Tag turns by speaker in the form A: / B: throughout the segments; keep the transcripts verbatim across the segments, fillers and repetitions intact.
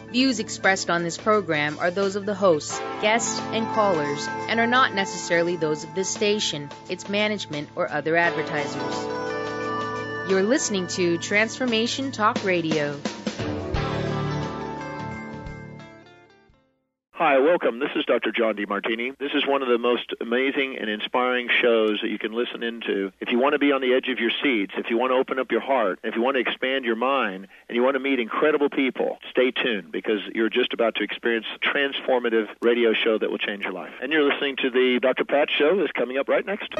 A: Views expressed on this program are those of the hosts, guests, and callers, and are not necessarily those of this station, its management, or other advertisers. You're listening to Transformation Talk Radio.
B: Hi, welcome. This is Doctor John DeMartini. This is one of the most amazing and inspiring shows that you can listen into. If you want to be on the edge of your seats, if you want to open up your heart, if you want to expand your mind, and you want to meet incredible people, stay tuned because you're just about to experience a transformative radio show that will change your life. And you're listening to the Doctor Pat Show that's coming up right next.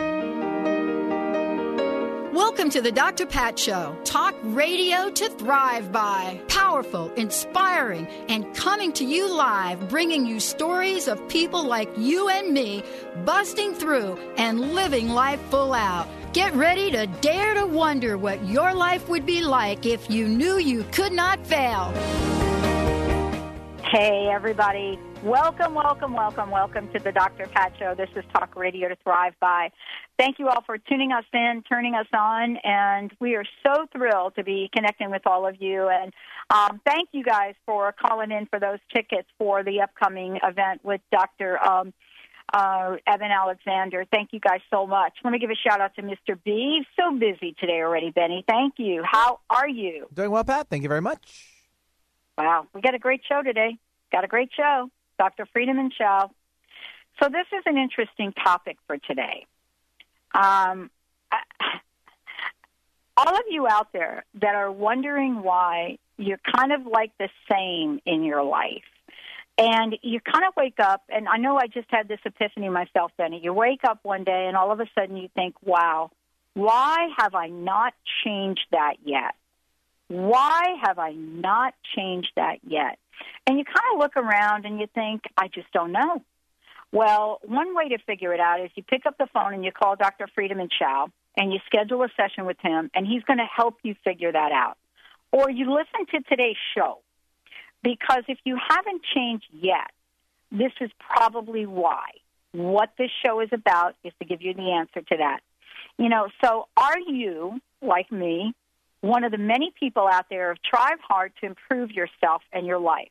C: Welcome to the Doctor Pat Show. Talk radio to thrive by. Powerful, inspiring, and coming to you live, bringing you stories of people like you and me busting through and living life full out. Get ready to dare to wonder what your life would be like if you knew you could not fail.
D: Hey, everybody. Welcome, welcome, welcome, welcome to the Doctor Pat Show. This is Talk Radio to Thrive By. Thank you all for tuning us in, turning us on, and we are so thrilled to be connecting with all of you. And um, thank you guys for calling in for those tickets for the upcoming event with Doctor Um, uh, Eben Alexander. Thank you guys so much. Let me give a shout-out to Mister B. He's so busy today already, Benny. Thank you. How are you?
E: Doing well, Pat. Thank you very much.
D: Wow, we got a great show today. Got a great show. Doctor Friedemann Schaub. So this is an interesting topic for today. Um, all of you out there that are wondering why you're kind of like the same in your life, and you kind of wake up, and I know I just had this epiphany myself, Benny. You wake up one day, and all of a sudden you think, wow, why have I not changed that yet? Why have I not changed that yet? And you kind of look around and you think, I just don't know. Well, one way to figure it out is you pick up the phone and you call Doctor Friedemann Schaub and you schedule a session with him, and he's going to help you figure that out. Or you listen to today's show, because if you haven't changed yet, this is probably why. What this show is about is to give you the answer to that. You know, so are you, like me, one of the many people out there who have tried hard to improve yourself and your life?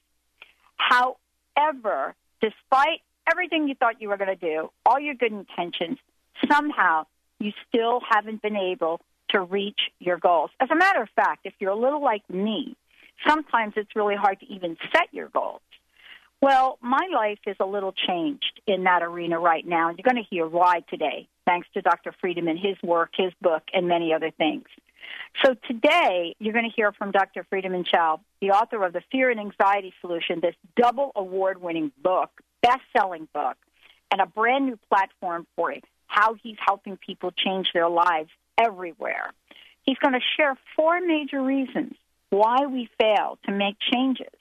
D: However, despite everything you thought you were going to do, all your good intentions, somehow you still haven't been able to reach your goals. As a matter of fact, if you're a little like me, sometimes it's really hard to even set your goals. Well, my life is a little changed in that arena right now, and you're going to hear why today, thanks to Doctor Friedemann, his work, his book, and many other things. So today, you're going to hear from Doctor Friedemann Schaub, the author of The Fear and Anxiety Solution, this double award-winning book, best-selling book, and a brand-new platform for how he's helping people change their lives everywhere. He's going to share four major reasons why we fail to make changes.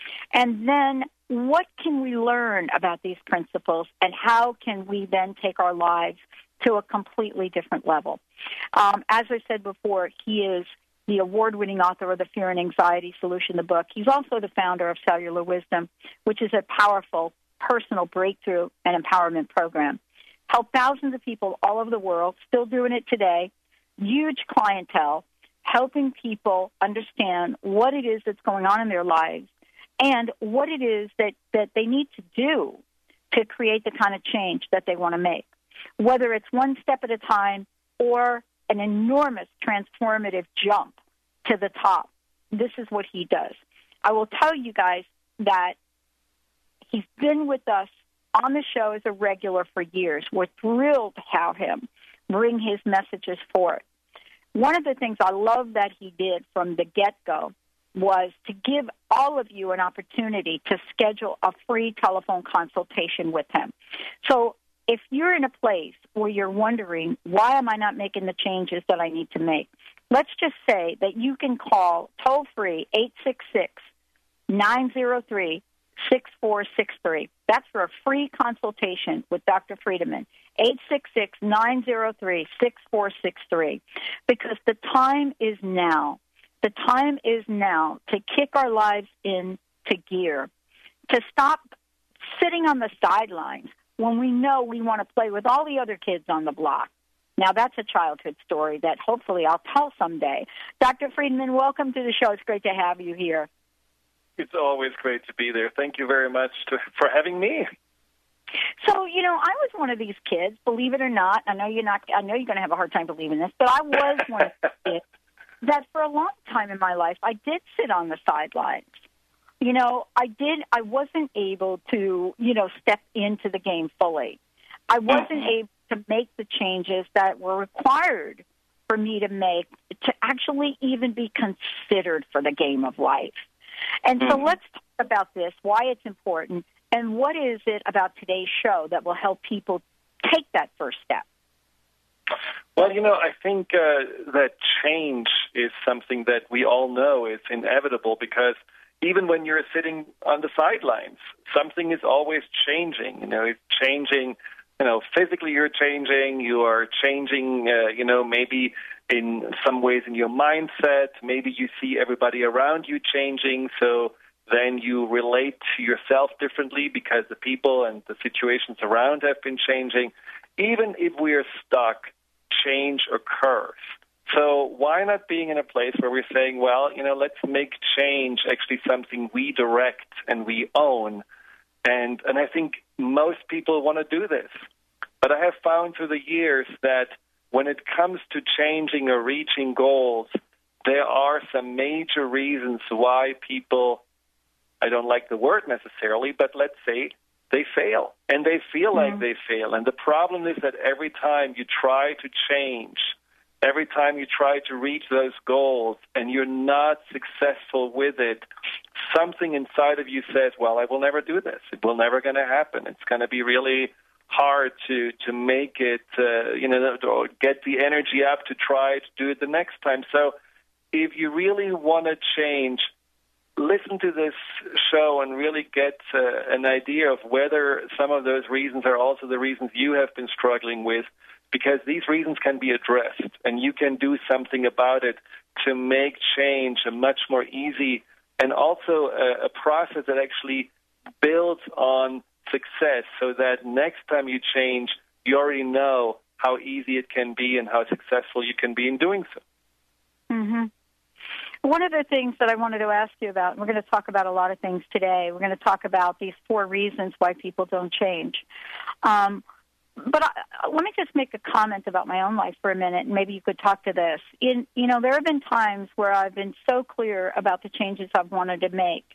D: And then what can we learn about these principles, and how can we then take our lives to a completely different level? Um, as I said before, he is the award-winning author of The Fear and Anxiety Solution, the book. He's also the founder of Cellular Wisdom, which is a powerful personal breakthrough and empowerment program. Helped thousands of people all over the world, still doing it today, huge clientele, helping people understand what it is that's going on in their lives and what it is that, that they need to do to create the kind of change that they want to make, whether it's one step at a time or an enormous transformative jump to the top. This is what he does. I will tell you guys that he's been with us on the show as a regular for years. We're thrilled to have him bring his messages forth. One of the things I love that he did from the get-go was to give all of you an opportunity to schedule a free telephone consultation with him. So if you're in a place where you're wondering, why am I not making the changes that I need to make? Let's just say that you can call toll-free eight six six, nine zero three, six four six three. That's for a free consultation with Doctor Friedemann, eight six six, nine zero three, six four six three. Because the time is now. The time is now to kick our lives into gear, to stop sitting on the sidelines when we know we want to play with all the other kids on the block. Now, that's a childhood story that hopefully I'll tell someday. Doctor Friedemann, welcome to the show. It's great to have you here.
E: It's always great to be there. Thank you very much to, for having me.
D: So, you know, I was one of these kids, believe it or not. I know you're not. I know you're going to have a hard time believing this, but I was one of these kids that for a long time in my life, I did sit on the sidelines. You know, I did. I wasn't able to, you know, step into the game fully. I wasn't mm-hmm. able to make the changes that were required for me to make to actually even be considered for the game of life. And mm-hmm. so let's talk about this, why it's important. And what is it about today's show that will help people take that first step?
E: Well, you know, I think uh, that change is something that we all know is inevitable because even when you're sitting on the sidelines, something is always changing. You know, it's changing, you know, physically you're changing, you are changing, uh, you know, maybe in some ways in your mindset, maybe you see everybody around you changing, so then you relate to yourself differently because the people and the situations around have been changing. Even if we are stuck, change occurs. So why not being in a place where we're saying, well, you know, let's make change actually something we direct and we own. And and I think most people want to do this. But I have found through the years that when it comes to changing or reaching goals, there are some major reasons why people, I don't like the word necessarily, but let's say they fail. And they feel mm-hmm. like they fail. And the problem is that every time you try to change, every time you try to reach those goals and you're not successful with it, something inside of you says, well, I will never do this. It will never going to happen. It's going to be really hard to, to make it, uh, you know, or get the energy up to try to do it the next time. So if you really want to change, listen to this show and really get uh, an idea of whether some of those reasons are also the reasons you have been struggling with, because these reasons can be addressed and you can do something about it to make change a much more easy and also a, a process that actually builds on success so that next time you change, you already know how easy it can be and how successful you can be in doing so.
D: Mm-hmm. One of the things that I wanted to ask you about, and we're going to talk about a lot of things today, we're going to talk about these four reasons why people don't change. Um, but I, let me just make a comment about my own life for a minute, and maybe you could talk to this. In, you know, there have been times where I've been so clear about the changes I've wanted to make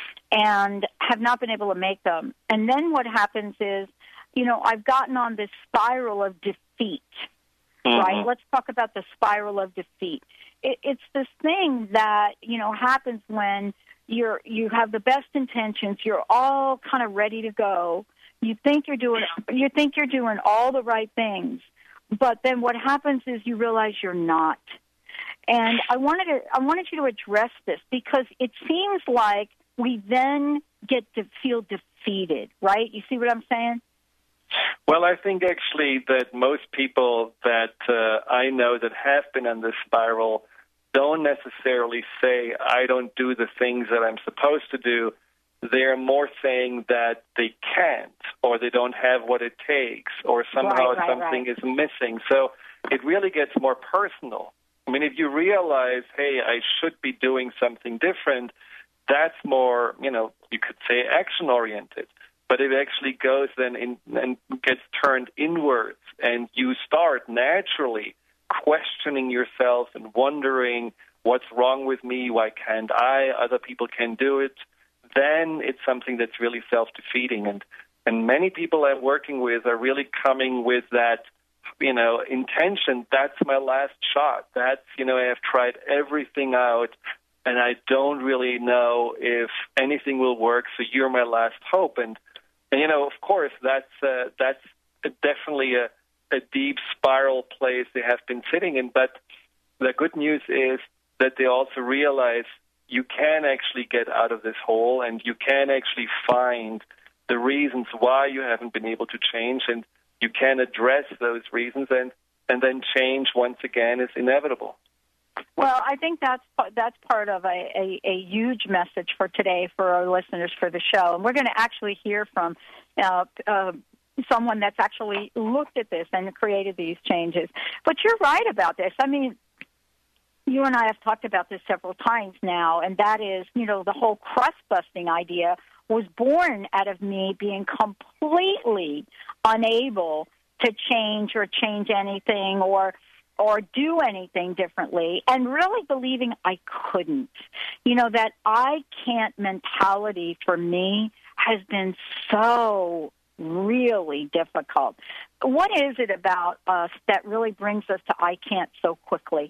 D: and have not been able to make them. And then what happens is, you know, I've gotten on this spiral of defeat, mm-hmm. right? Let's talk about the spiral of defeat. It, it's this thing that, you know, happens when you're you have the best intentions, you're all kind of ready to go. You think you're doing you think you're doing all the right things, but then what happens is you realize you're not. And I wanted to I wanted you to address this because it seems like we then get to feel defeated, right? You see what I'm saying?
E: Well, I think actually that most people that uh, I know that have been on this spiral don't necessarily say, I don't do the things that I'm supposed to do. They're more saying that they can't or they don't have what it takes or somehow
D: right, right,
E: something
D: right.
E: is missing. So it really gets more personal. I mean, if you realize, hey, I should be doing something different, that's more, you know, you could say action-oriented. But it actually goes then in, and gets turned inwards, and you start naturally questioning yourself and wondering what's wrong with me, why can't I, other people can do it, then it's something that's really self-defeating. And, and many people I'm working with are really coming with that, you know, intention, that's my last shot. That's, you know, I have tried everything out, and I don't really know if anything will work, so you're my last hope. And And, you know, of course, that's uh, that's definitely a, a deep spiral place they have been sitting in. But the good news is that they also realize you can actually get out of this hole and you can actually find the reasons why you haven't been able to change, and you can address those reasons, and, and then change once again is inevitable.
D: Well, I think that's that's part of a, a, a huge message for today for our listeners for the show. And we're going to actually hear from uh, uh, someone that's actually looked at this and created these changes. But you're right about this. I mean, you and I have talked about this several times now, and that is, you know, the whole crust-busting idea was born out of me being completely unable to change or change anything or or do anything differently, and really believing I couldn't. You know, that I can't mentality for me has been so really difficult. What is it about us that really brings us to I can't so quickly?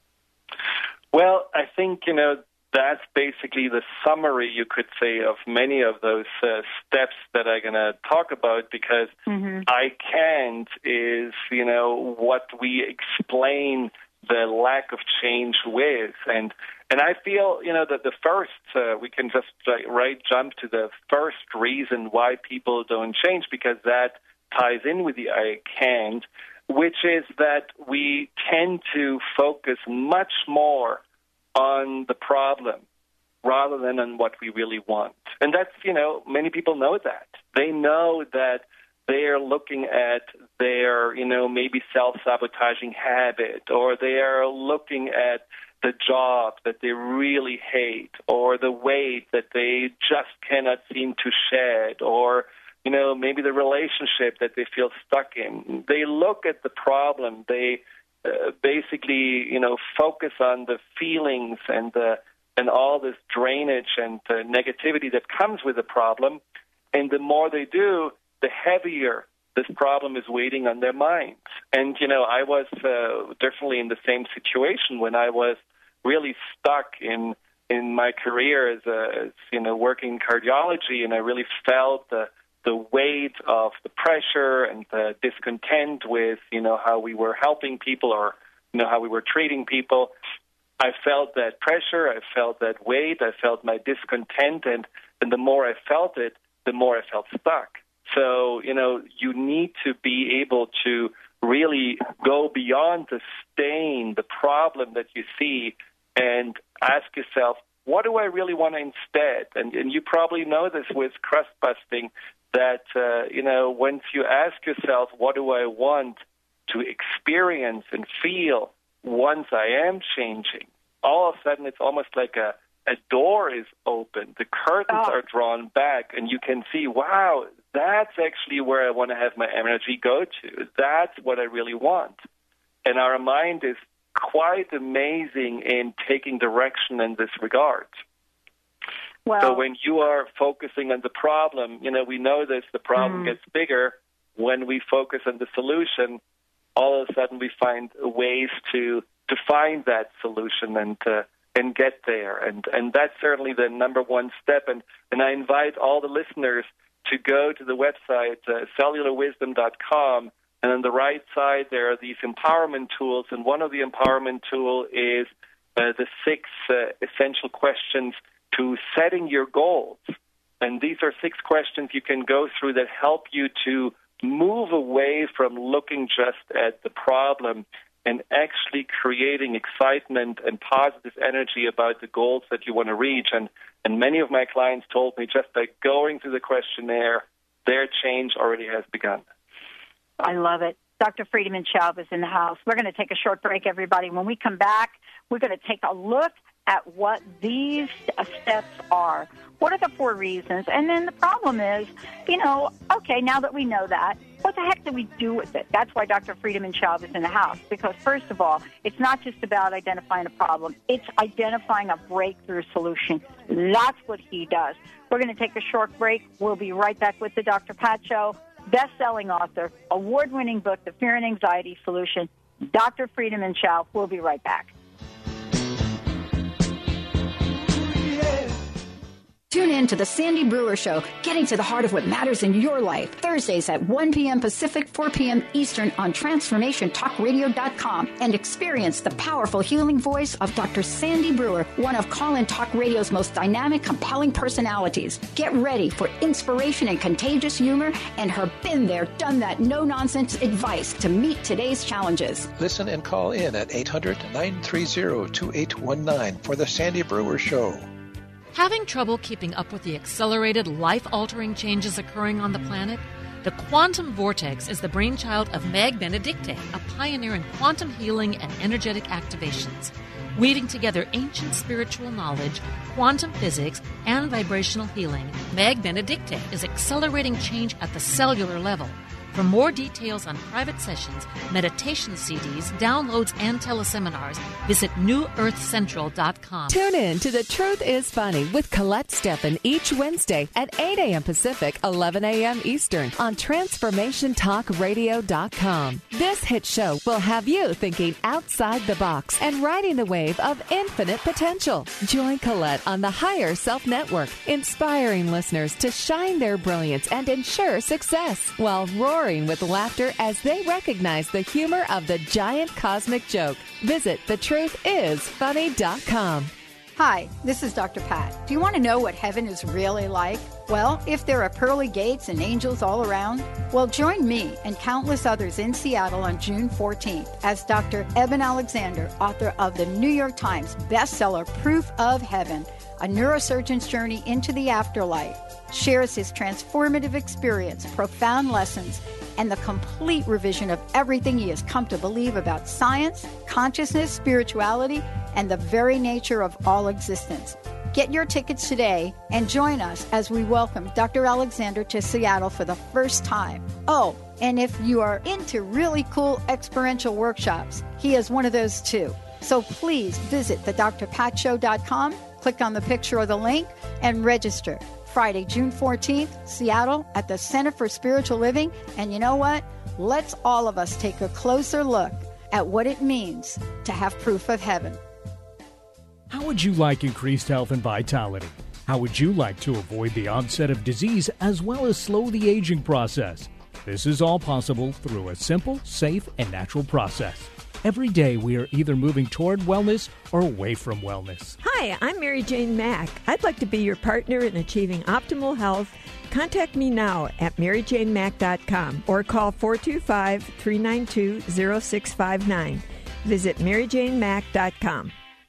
E: Well, I think, you know, that's basically the summary, you could say, of many of those uh, steps that I'm going to talk about, because mm-hmm. I can't is, you know, what we explain the lack of change with. And and I feel, you know, that the first, uh, we can just uh, right jump to the first reason why people don't change, because that ties in with the I can't, which is that we tend to focus much more on the problem rather than on what we really want. And that's, you know, many people know that. They know that they're looking at their, you know, maybe self-sabotaging habit, or they're looking at the job that they really hate, or the weight that they just cannot seem to shed, or, you know, maybe the relationship that they feel stuck in. They look at the problem. They Uh, basically, you know, focus on the feelings and the and all this drainage and the negativity that comes with the problem. And the more they do, the heavier this problem is weighing on their minds. And, you know, I was uh, definitely in the same situation when I was really stuck in in my career as, a, as you know, working in cardiology, and I really felt the the weight of the pressure and the discontent with, you know, how we were helping people, or, you know, how we were treating people. I felt that pressure, I felt that weight, I felt my discontent, and, and the more I felt it, the more I felt stuck. So, you know, you need to be able to really go beyond the stain, the problem that you see, and ask yourself, what do I really want instead? And, and you probably know this with crust busting, that, uh, you know, once you ask yourself, what do I want to experience and feel once I am changing, all of a sudden it's almost like a, a door is open. The curtains oh. are drawn back, and you can see, wow, that's actually where I want to have my energy go to. That's what I really want. And our mind is quite amazing in taking direction in this regard. Well, so when you are focusing on the problem, you know, we know this, the problem mm. gets bigger. When we focus on the solution, all of a sudden we find ways to to find that solution and uh, and get there. And and that's certainly the number one step. And, and I invite all the listeners to go to the website, uh, cellular wisdom dot com, and on the right side there are these empowerment tools. And one of the empowerment tools is uh, the six uh, essential questions to setting your goals. And these are six questions you can go through that help you to move away from looking just at the problem and actually creating excitement and positive energy about the goals that you want to reach. And, and many of my clients told me just by going through the questionnaire, their change already has begun.
D: I love it. Doctor Friedemann Schaub is in the house. We're going to take a short break, everybody. When we come back, we're going to take a look at what these steps are. What are the four reasons? And then the problem is, you know, okay, now that we know that, what the heck do we do with it? That's why Doctor Friedemann Schaub is in the house. Because, first of all, it's not just about identifying a problem. It's identifying a breakthrough solution. That's what he does. We're going to take a short break. We'll be right back with the Doctor Pat Show. Best-selling author, award-winning book, The Fear and Anxiety Solution, Doctor Friedemann Schaub. We'll be right back.
C: Tune in to The Sandy Brewer Show, getting to the heart of what matters in your life. Thursdays at one p.m. Pacific, four p.m. Eastern on transformation talk radio dot com, and experience the powerful healing voice of Doctor Sandy Brewer, one of Call-In Talk Radio's most dynamic, compelling personalities. Get ready for inspiration and contagious humor and her been-there, done-that, no-nonsense advice to meet today's challenges.
F: Listen and call in at eight hundred, nine three zero, two eight one nine for The Sandy Brewer Show.
G: Having trouble keeping up with the accelerated, life-altering changes occurring on the planet? The Quantum Vortex is the brainchild of Meg Benedicte, a pioneer in quantum healing and energetic activations. weaving together ancient spiritual knowledge, quantum physics, and vibrational healing. Meg Benedicte is accelerating change at the cellular level. For more details on private sessions, meditation C Ds, downloads, and teleseminars, visit new earth central dot com.
H: Tune in to The Truth is Funny with Colette Steffen each Wednesday at eight a.m. Pacific, eleven a.m. Eastern on transformation talk radio dot com. This hit show will have you thinking outside the box and riding the wave of infinite potential. Join Colette on the Higher Self Network, inspiring listeners to shine their brilliance and ensure success while roaring with laughter as they recognize the humor of the giant cosmic joke. Visit the truth is funny dot com.
C: Hi, this is Doctor Pat. Do you want to know what heaven is really like? Well, if there are pearly gates and angels all around, well, join me and countless others in Seattle on June fourteenth as Doctor Eben Alexander, author of the New York Times bestseller Proof of Heaven, a neurosurgeon's journey into the afterlife, shares his transformative experience, profound lessons, and the complete revision of everything he has come to believe about science, consciousness, spirituality, and the very nature of all existence. Get your tickets today and join us as we welcome Doctor Alexander to Seattle for the first time. Oh, and if you are into really cool experiential workshops, he is one of those too. So please visit the dr pat show dot com, click on the picture or the link, and register. Friday, June fourteenth, Seattle at the Center for Spiritual Living. And you know what? Let's all of us take a closer look at what it means to have proof of heaven.
I: How would you like increased health and vitality? How would you like to avoid the onset of disease as well as slow the aging process? This is all possible through a simple, safe, and natural process. Every day we are either moving toward wellness or away from wellness.
J: Hi, I'm Mary Jane Mack. I'd like to be your partner in achieving optimal health. Contact me now at mary jane mack dot com or call four two five, three nine two, zero six five nine. Visit mary jane mack dot com.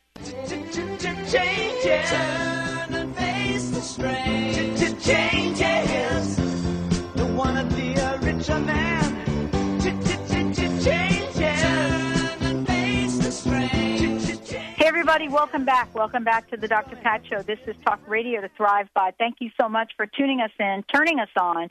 K: Changes. Turn and face the strain. Changes. Don't wanna be a richer man.
D: Hey, everybody, welcome back. Welcome back to the Doctor Pat Show. This is Talk Radio to Thrive By. Thank you so much for tuning us in, turning us on.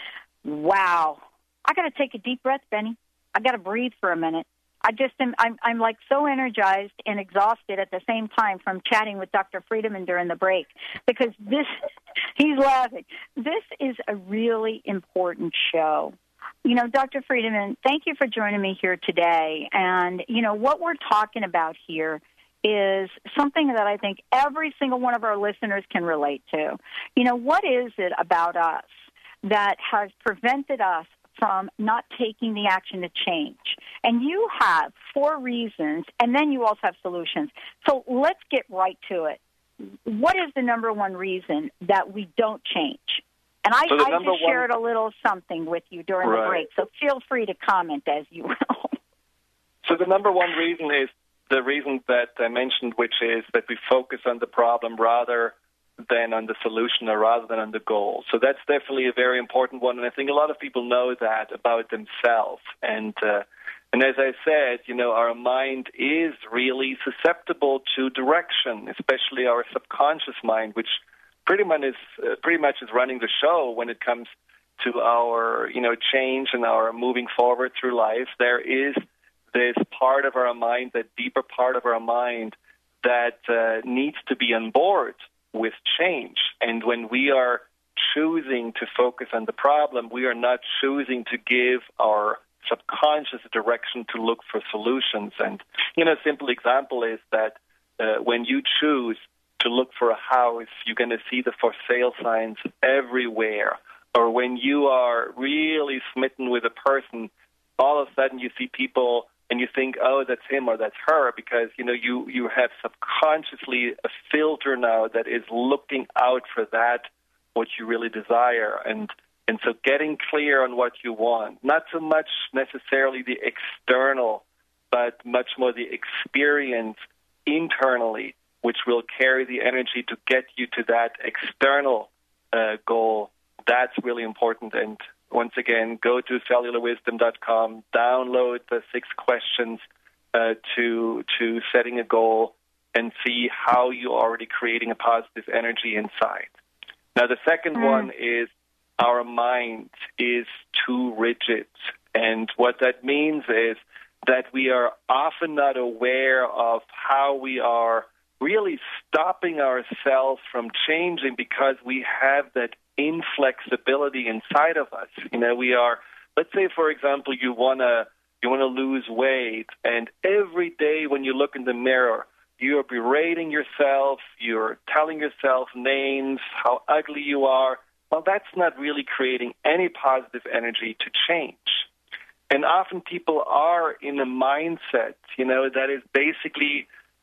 D: Wow. I got to take a deep breath, Benny. I got to breathe for a minute. I just am, I'm, I'm like so energized and exhausted at the same time from chatting with Doctor Friedemann during the break because this, he's laughing. This is a really important show. You know, Doctor Friedemann, thank you for joining me here today. And, you know, what we're talking about here is something that I think every single one of our listeners can relate to. You know, what is it about us that has prevented us from not taking the action to change? And you have four reasons, and then you also have solutions. So let's get right to it. What is the number one reason that we don't change? And I,
E: so
D: I just
E: one,
D: shared a little something with you during
E: right.
D: the break, so feel free to comment as you will.
E: So the number one reason is the reason that I mentioned, which is that we focus on the problem rather than on the solution or rather than on the goal. So that's definitely a very important one, and I think a lot of people know that about themselves. And uh, and as I said, you know, our mind is really susceptible to direction, especially our subconscious mind, which pretty much is uh, pretty much is running the show when it comes to our, you know, change and our moving forward through life. There is this part of our mind, that deeper part of our mind, that uh, needs to be on board with change. And when we are choosing to focus on the problem, we are not choosing to give our subconscious direction to look for solutions. And, you know, a simple example is that uh, when you choose to look for a house, you're going to see the for sale signs everywhere. Or when you are really smitten with a person, all of a sudden you see people and you think, oh, that's him or that's her, because, you know, you, you have subconsciously a filter now that is looking out for that, what you really desire. And and so getting clear on what you want, not so much necessarily the external, but much more the experience internally, which will carry the energy to get you to that external uh, goal. That's really important. And once again, go to cellular wisdom dot com, download the six questions uh, to to setting a goal, and see how you're already creating a positive energy inside. Now, the second mm. one is our mind is too rigid. And what that means is that we are often not aware of how we are really stopping ourselves from changing because we have that inflexibility inside of us. You know, we are, let's say, for example, you want to you want to lose weight, and every day when you look in the mirror, you're berating yourself, you're telling yourself names, how ugly you are. Well, that's not really creating any positive energy to change. And often people are in a mindset, you know, that is basically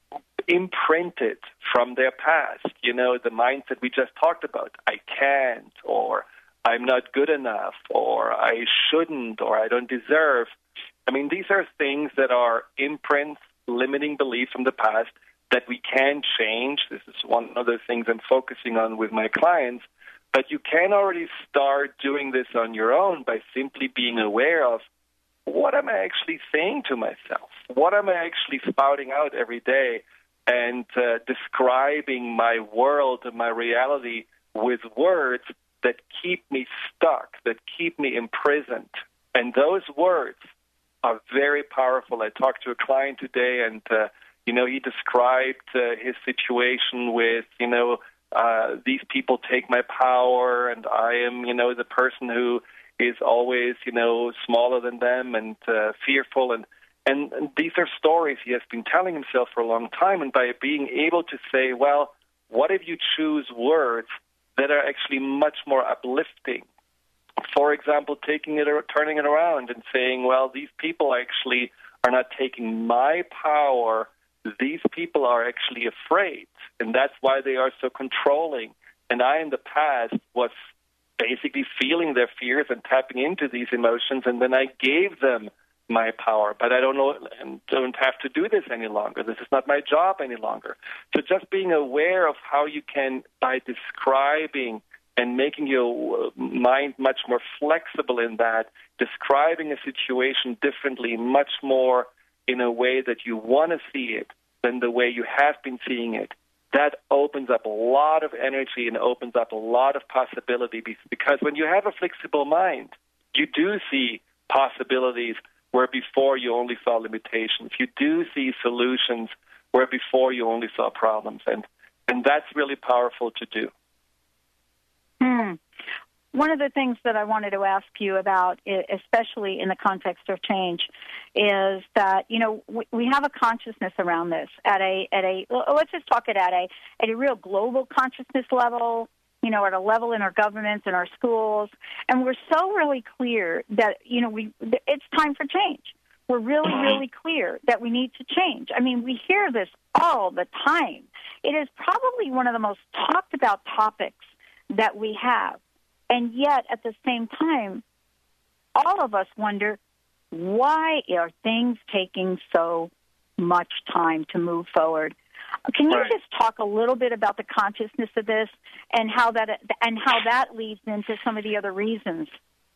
E: imprinted from their past. You know, the mindset we just talked about, I can't, or I'm not good enough, or I shouldn't, or I don't deserve. I mean, these are things that are imprints, limiting beliefs from the past that we can change. This is one of the things I'm focusing on with my clients. But you can already start doing this on your own by simply being aware of, what am I actually saying to myself? What am I actually spouting out every day and uh, describing my world and my reality with words that keep me stuck, that keep me imprisoned? And those words are very powerful. I talked to a client today, and, uh, you know, he described uh, his situation with, you know, uh, these people take my power, and I am, you know, the person who is always, you know, smaller than them and uh, fearful. And, and, and these are stories he has been telling himself for a long time. And by being able to say, well, what if you choose words that are actually much more uplifting? For example, taking it or turning it around and saying, well, these people actually are not taking my power. These people are actually afraid, and that's why they are so controlling. And I, in the past, was basically feeling their fears and tapping into these emotions, and then I gave them my power. But I don't know and don't have to do this any longer. This is not my job any longer. So just being aware of how you can, by describing and making your mind much more flexible in that, describing a situation differently, much more in a way that you want to see it than the way you have been seeing it, that opens up a lot of energy and opens up a lot of possibility, because when you have a flexible mind, you do see possibilities where before you only saw limitations. You do see solutions where before you only saw problems, and, and that's really powerful to do.
D: Hmm. One of the things that I wanted to ask you about, especially in the context of change, is that, you know, we, we have a consciousness around this at a, at a, let's just talk it at a, at a real global consciousness level, you know, at a level in our governments and our schools. And we're so really clear that, you know, we, it's time for change. We're really, really clear that we need to change. I mean, we hear this all the time. It is probably one of the most talked about topics that we have. And yet, at the same time, all of us wonder, why are things taking so much time to move forward? Can you right. just talk a little bit about the consciousness of this and how that and how that leads into some of the other reasons?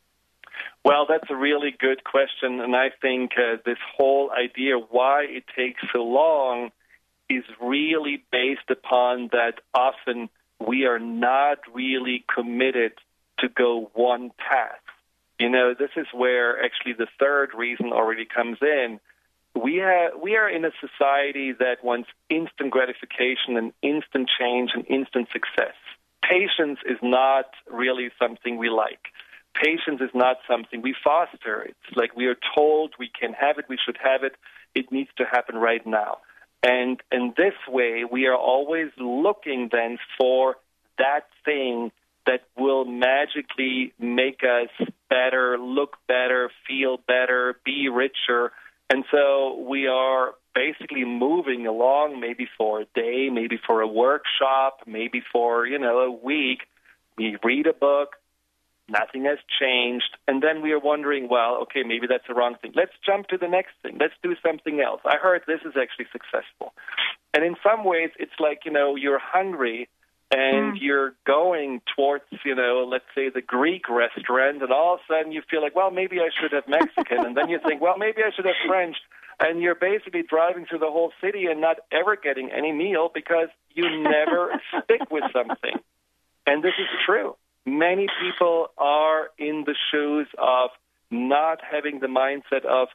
E: Well, that's a really good question, and I think uh, this whole idea why it takes so long is really based upon that often we are not really committed to go one path. You know, this is where actually the third reason already comes in. We have, we are in a society that wants instant gratification and instant change and instant success. Patience is not really something we like. Patience is not something we foster. It's like we are told we can have it, we should have it, it needs to happen right now. And in this way, we are always looking then for that thing that will magically make us better, look better, feel better, be richer. And so we are basically moving along maybe for a day, maybe for a workshop, maybe for, you know, a week. We read a book, nothing has changed, and then we are wondering, well, okay, maybe that's the wrong thing. Let's jump to the next thing. Let's do something else. I heard this is actually successful. And in some ways, it's like, you know, you're hungry, and mm. you're going towards, you know, let's say the Greek restaurant, and all of a sudden you feel like, well, maybe I should have Mexican, and then you think, well, maybe I should have French. and you're basically driving through the whole city and not ever getting any meal because you never stick with something. And this is true. Many people are in the shoes of not having the mindset of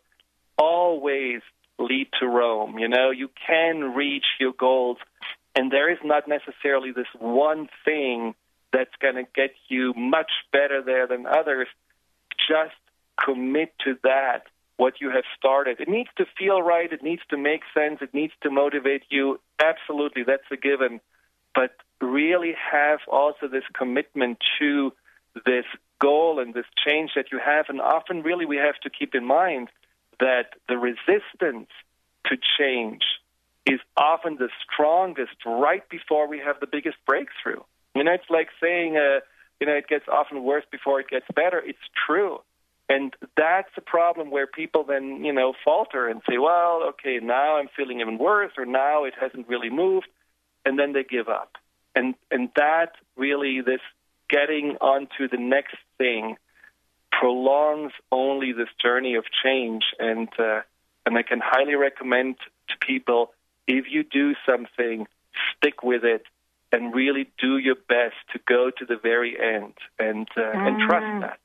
E: always lead to Rome. You know, you can reach your goals, and there is not necessarily this one thing that's going to get you much better there than others. Just commit to that, what you have started. It needs to feel right. It needs to make sense. It needs to motivate you. Absolutely, that's a given. But really have also this commitment to this goal and this change that you have. And often, really, we have to keep in mind that the resistance to change is often the strongest right before we have the biggest breakthrough. You know, it's like saying, uh, you know, it gets often worse before it gets better. It's true. And that's the problem where people then, you know, falter and say, well, okay, now I'm feeling even worse, or now it hasn't really moved, and then they give up. And and that really, this getting onto the next thing prolongs only this journey of change. And uh, and I can highly recommend to people, if you do something, stick with it and really do your best to go to the very end and uh, mm. and trust that.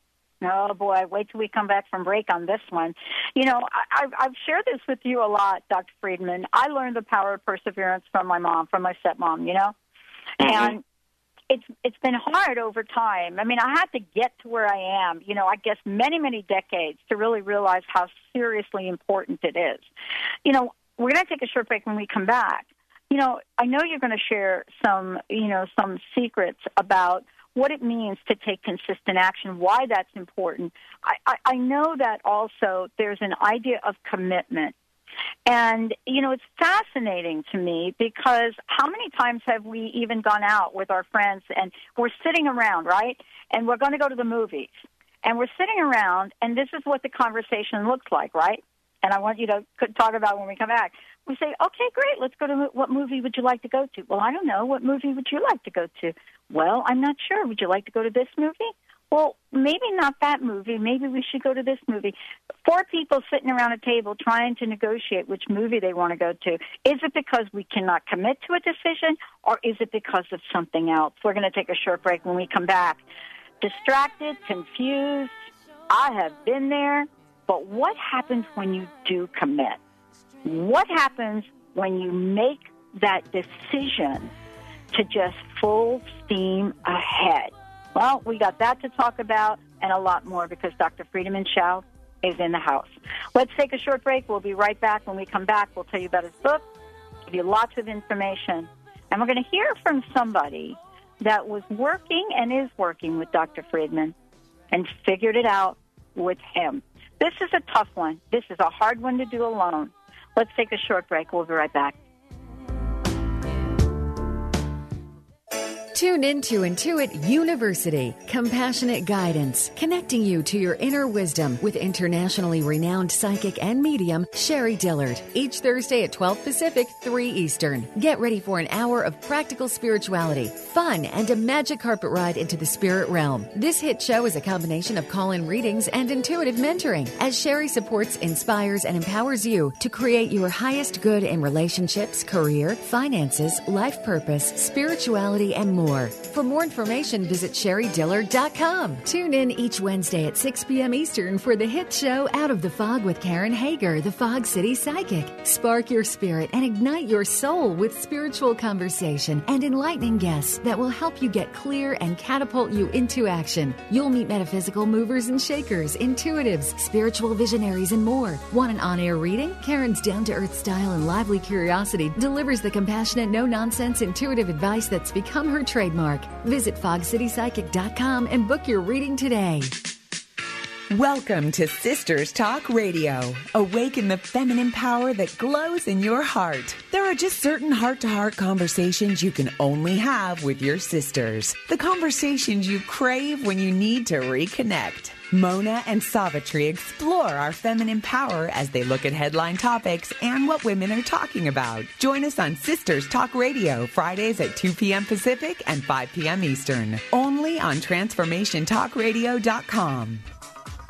D: Oh, boy, wait till we come back from break on this one. You know, I, I've, I've shared this with you a lot, Doctor Friedman. I learned the power of perseverance from my mom, from my stepmom, you know. Mm-hmm. And it's it's been hard over time. I mean, I had to get to where I am, you know, I guess many, many decades to really realize how seriously important it is. You know, we're going to take a short break. When we come back, you know, I know you're going to share some, you know, some secrets about what it means to take consistent action, why that's important. I, I, I know that also there's an idea of commitment. And, you know, it's fascinating to me because how many times have we even gone out with our friends and we're sitting around, right? And we're going to go to the movies. And we're sitting around, and this is what the conversation looks like, right? And I want you to talk about when we come back. We say, okay, great, let's go to, what movie would you like to go to? Well, I don't know. What movie would you like to go to? Well, I'm not sure. Would you like to go to this movie? Well, maybe not that movie. Maybe we should go to this movie. Four people sitting around a table trying to negotiate which movie they want to go to. Is it because we cannot commit to a decision, or is it because of something else? We're going to take a short break. When we come back, distracted, confused, I have been there. But what happens when you do commit? What happens when you make that decision to just full steam ahead? Well, we got that to talk about and a lot more because Doctor Friedemann Schaub is in the house. Let's take a short break. We'll be right back. When we come back, we'll tell you about his book, give you lots of information. And we're going to hear from somebody that was working and is working with Doctor Friedman and figured it out with him. This is a tough one. This is a hard one to do alone. Let's take a short break. We'll be right back.
H: Tune in to Intuit University, compassionate guidance, connecting you to your inner wisdom with internationally renowned psychic and medium Sherry Dillard. Each Thursday at twelve Pacific, three Eastern. Get ready for an hour of practical spirituality, fun, and a magic carpet ride into the spirit realm. This hit show is a combination of call-in readings and intuitive mentoring, as Sherry supports, inspires, and empowers you to create your highest good in relationships, career, finances, life purpose, spirituality, and more. For more information, visit sherry dillard dot com. Tune in each Wednesday at six p.m. Eastern for the hit show Out of the Fog with Karen Hager, the Fog City Psychic. Spark your spirit and ignite your soul with spiritual conversation and enlightening guests that will help you get clear and catapult you into action. You'll meet metaphysical movers and shakers, intuitives, spiritual visionaries, and more. Want an on-air reading? Karen's down-to-earth style and lively curiosity delivers the compassionate, no-nonsense, intuitive advice that's become her trademark. Visit fog city psychic dot com and book your reading today.
L: Welcome to Sisters Talk Radio. Awaken the feminine power that glows in your heart. There are just certain heart-to-heart conversations you can only have with your sisters. The conversations you crave when you need to reconnect. Mona and Savitri explore our feminine power as they look at headline topics and what women are talking about. Join us on Sisters Talk Radio, Fridays at two p.m. Pacific and five p.m. Eastern. Only on transformation talk radio dot com.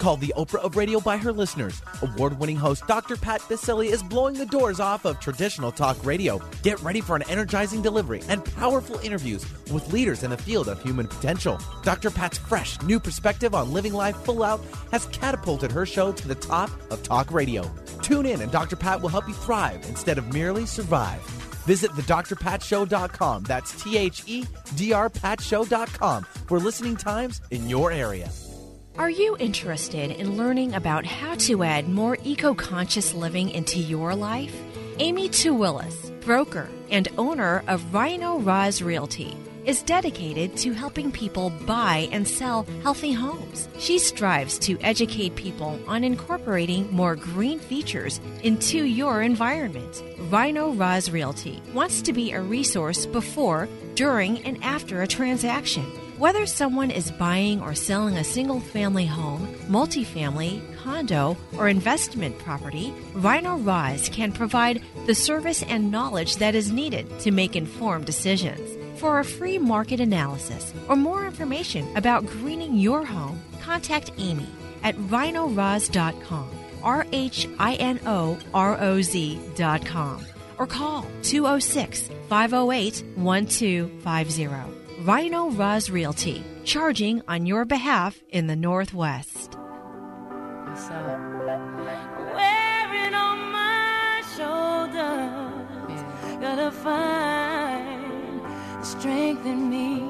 M: Called the Oprah of Radio by her listeners, award-winning host Doctor Pat Baccili is blowing the doors off of traditional talk radio. Get ready for an energizing delivery and powerful interviews with leaders in the field of human potential. Doctor Pat's fresh, new perspective on living life full out has catapulted her show to the top of talk radio. Tune in and Doctor Pat will help you thrive instead of merely survive. Visit the dr pat show dot com. That's T H E D R pat show dot com for listening times in your area.
N: Are you interested in learning about how to add more eco-conscious living into your life? Amy Tuwillis, broker and owner of Rhino Roz Realty, is dedicated to helping people buy and sell healthy homes. She strives to educate people on incorporating more green features into your environment. Rhino Roz Realty wants to be a resource before, during, and after a transaction. Whether someone is buying or selling a single-family home, multifamily, condo, or investment property, Rhino Roz can provide the service and knowledge that is needed to make informed decisions. For a free market analysis or more information about greening your home, contact Amy at rhino roz dot com, R H I N O R O Z dot com, or call two oh six, five oh eight, one two five oh. Rhino Roz Realty, charging on your behalf in the Northwest.
K: What's up? Wearing on my shoulders, yeah. Gotta find the strength in me.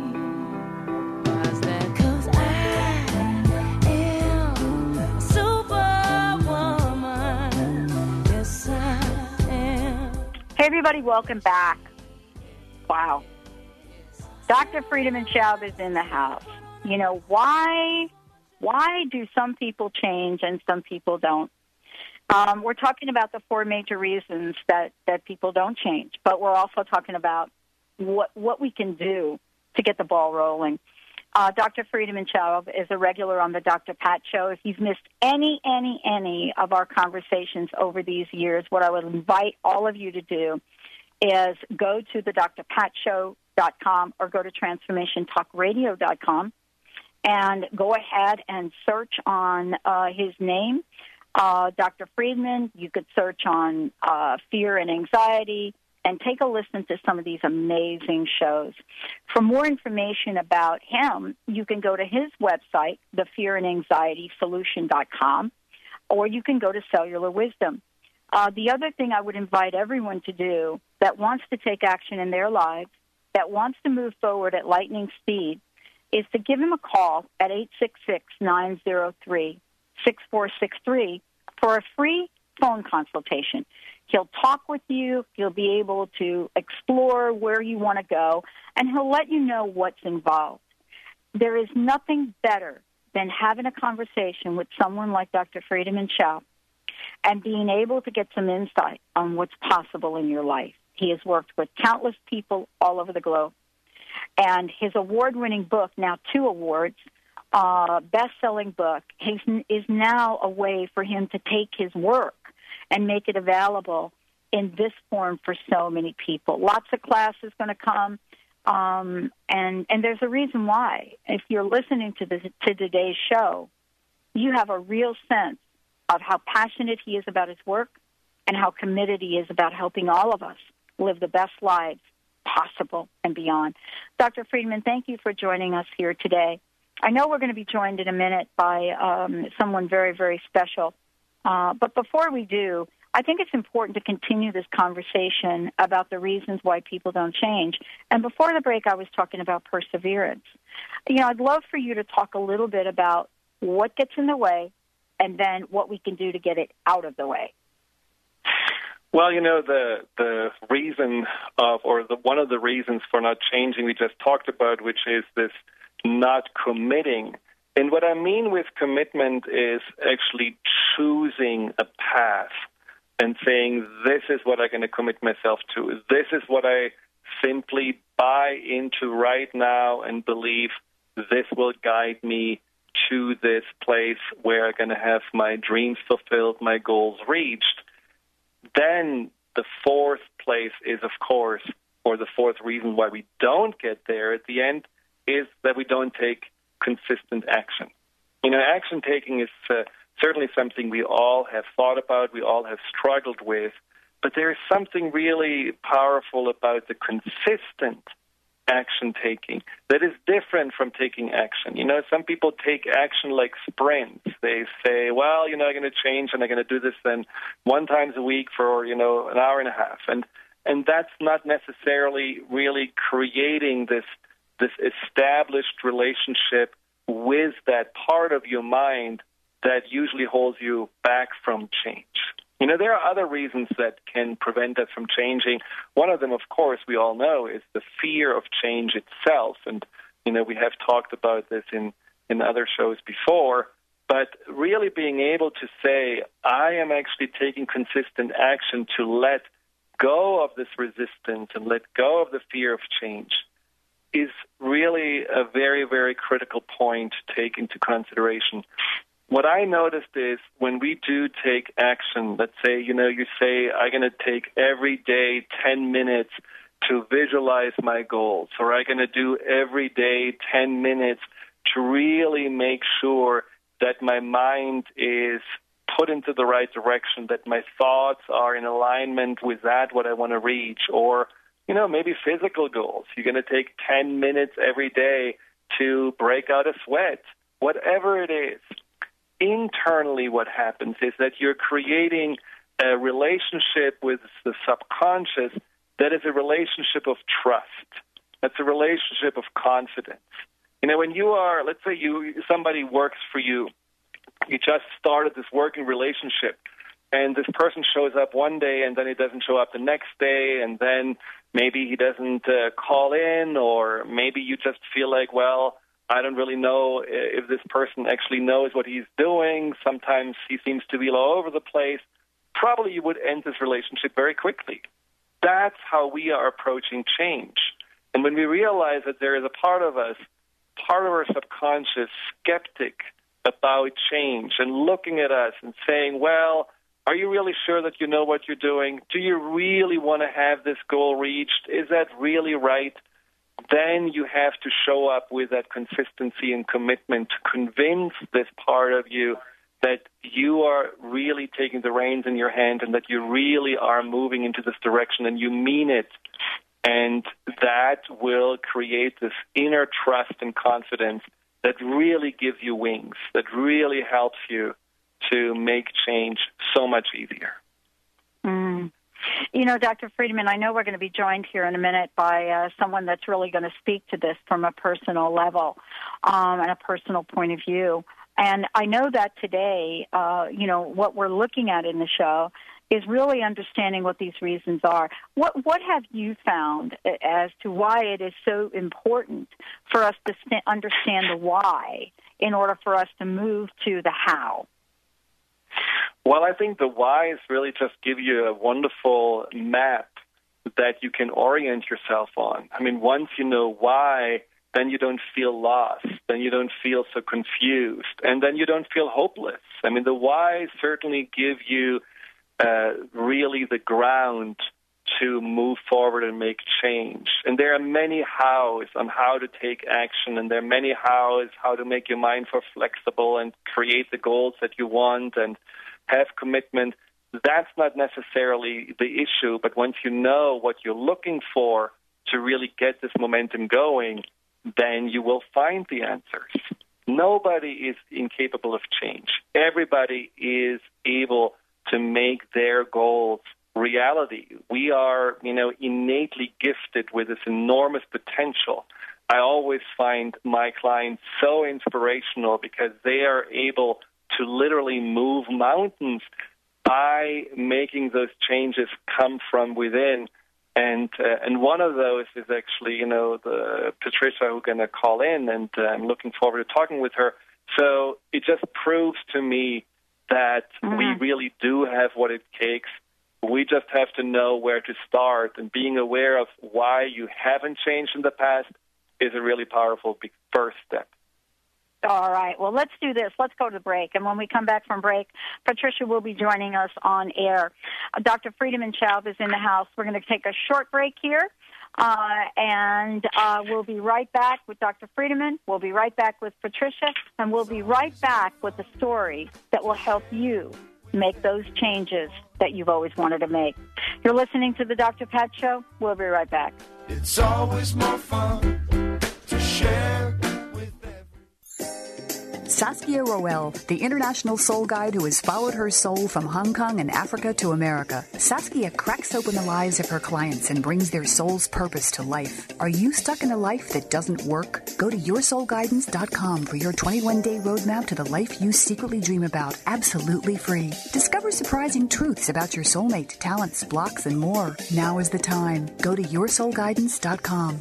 K: Why's that? 'Cause I am a superwoman. Yes, I am.
D: Hey, everybody, welcome back. Wow. Doctor Friedemann Schaub is in the house. You know, why why do some people change and some people don't? Um, we're talking about the four major reasons that, that people don't change, but we're also talking about what what we can do to get the ball rolling. Uh, Doctor Friedemann Schaub is a regular on the Doctor Pat Show. If you've missed any, any, any of our conversations over these years, what I would invite all of you to do is go to the dr pat show dot com or go to transformation talk radio dot com and go ahead and search on uh, his name, uh, Doctor Friedemann. You could search on uh, fear and anxiety and take a listen to some of these amazing shows. For more information about him, you can go to his website, the fear and anxiety solution dot com, or you can go to Cellular Wisdom. Uh, the other thing I would invite everyone to do that wants to take action in their lives, that wants to move forward at lightning speed, is to give him a call at eight six six, nine oh three, six four six three for a free phone consultation. He'll talk with you. He'll be able to explore where you want to go, and he'll let you know what's involved. There is nothing better than having a conversation with someone like Doctor Friedemann Schaub and being able to get some insight on what's possible in your life. He has worked with countless people all over the globe. And his award-winning book, now two awards, uh, best-selling book, his, is now a way for him to take his work and make it available in this form for so many people. Lots of classes going to come, um, and, and there's a reason why. If you're listening to, the, to today's show, you have a real sense of how passionate he is about his work and how committed he is about helping all of us live the best lives possible and beyond. Doctor Friedemann, thank you for joining us here today. I know we're going to be joined in a minute by um, someone very, very special. Uh, but before we do, I think it's important to continue this conversation about the reasons why people don't change. And before the break, I was talking about perseverance. You know, I'd love for you to talk a little bit about what gets in the way and then what we can do to get it out of the way.
E: Well, you know, the the reason of, or the one of the reasons for not changing we just talked about, which is this not committing. And what I mean with commitment is actually choosing a path and saying, this is what I'm going to commit myself to. This is what I simply buy into right now and believe this will guide me to this place where I'm going to have my dreams fulfilled, my goals reached. Then the fourth place is, of course, or the fourth reason why we don't get there at the end, is that we don't take consistent action. You know, action taking is uh, certainly something we all have thought about, we all have struggled with, but there is something really powerful about the consistent action taking that is different from taking action. You know, some people take action like sprints. They say, well, you know, I'm going to change and I'm going to do this then one times a week for, you know, an hour and a half. And and that's not necessarily really creating this this established relationship with that part of your mind that usually holds you back from change. You know, there are other reasons that can prevent us from changing. One of them, of course, we all know, is the fear of change itself. And, you know, we have talked about this in, in other shows before. But really being able to say, I am actually taking consistent action to let go of this resistance and let go of the fear of change is really a very, very critical point to take into consideration. What I noticed is when we do take action, let's say, you know, you say, I'm going to take every day ten minutes to visualize my goals, or I'm going to do every day ten minutes to really make sure that my mind is put into the right direction, that my thoughts are in alignment with that, what I want to reach, or, you know, maybe physical goals. You're going to take ten minutes every day to break out a sweat, whatever it is. Internally, what happens is that you're creating a relationship with the subconscious that is a relationship of trust. That's a relationship of confidence. You know, when you are, let's say you somebody works for you, you just started this working relationship, and this person shows up one day, and then he doesn't show up the next day, and then maybe he doesn't uh, call in, or maybe you just feel like, well, I don't really know if this person actually knows what he's doing. Sometimes he seems to be all over the place. Probably you would end this relationship very quickly. That's how we are approaching change. And when we realize that there is a part of us, part of our subconscious, skeptic about change and looking at us and saying, well, are you really sure that you know what you're doing? Do you really want to have this goal reached? Is that really right? Then you have to show up with that consistency and commitment to convince this part of you that you are really taking the reins in your hand and that you really are moving into this direction and you mean it. And that will create this inner trust and confidence that really gives you wings, that really helps you to make change so much easier.
D: Mm. You know, Doctor Friedemann, I know we're going to be joined here in a minute by uh, someone that's really going to speak to this from a personal level um, and a personal point of view. And I know that today, uh, you know, what we're looking at in the show is really understanding what these reasons are. What what have you found as to why it is so important for us to st- understand the why in order for us to move to the how?
E: Well, I think the whys really just give you a wonderful map that you can orient yourself on. I mean, once you know why, then you don't feel lost, then you don't feel so confused, and then you don't feel hopeless. I mean, the whys certainly give you uh, really the ground to move forward and make change. And there are many hows on how to take action, and there are many hows how to make your mind more flexible and create the goals that you want and have commitment. That's not necessarily the issue, but once you know what you're looking for to really get this momentum going, then you will find the answers. Nobody is incapable of change. Everybody is able to make their goals reality. We are, you know, innately gifted with this enormous potential. I always find my clients so inspirational because they are able to literally move mountains by making those changes come from within. And uh, and one of those is actually, you know, the Patricia who's going to call in, and uh, I'm looking forward to talking with her. So it just proves to me that mm-hmm. we really do have what it takes. We just have to know where to start, and being aware of why you haven't changed in the past is a really powerful big first step.
D: All right. Well, let's do this. Let's go to break. And when we come back from break, Patricia will be joining us on air. Uh, Doctor Friedemann Schaub is in the house. We're going to take a short break here. Uh, and uh, we'll be right back with Doctor Friedemann. We'll be right back with Patricia. And we'll be right back with a story that will help you make those changes that you've always wanted to make. You're listening to the Doctor Pat Show. We'll be right back.
K: It's always more fun to share.
O: Saskia Roel, the international soul guide who has followed her soul from Hong Kong and Africa to America. Saskia cracks open the lives of her clients and brings their soul's purpose to life. Are you stuck in a life that doesn't work? Go to your soul guidance dot com for your twenty-one day roadmap to the life you secretly dream about, absolutely free. Discover surprising truths about your soulmate, talents, blocks, and more. Now is the time. Go to your soul guidance dot com.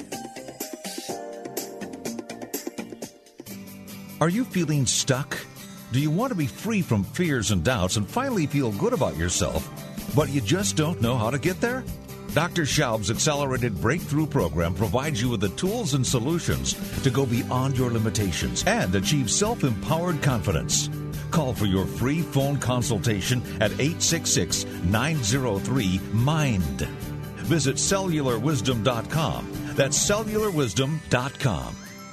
P: Are you feeling stuck? Do you want to be free from fears and doubts and finally feel good about yourself, but you just don't know how to get there? Doctor Schaub's Accelerated Breakthrough Program provides you with the tools and solutions to go beyond your limitations and achieve self-empowered confidence. Call for your free phone consultation at eight six six, nine zero three, MIND. Visit cellular wisdom dot com. That's cellular wisdom dot com.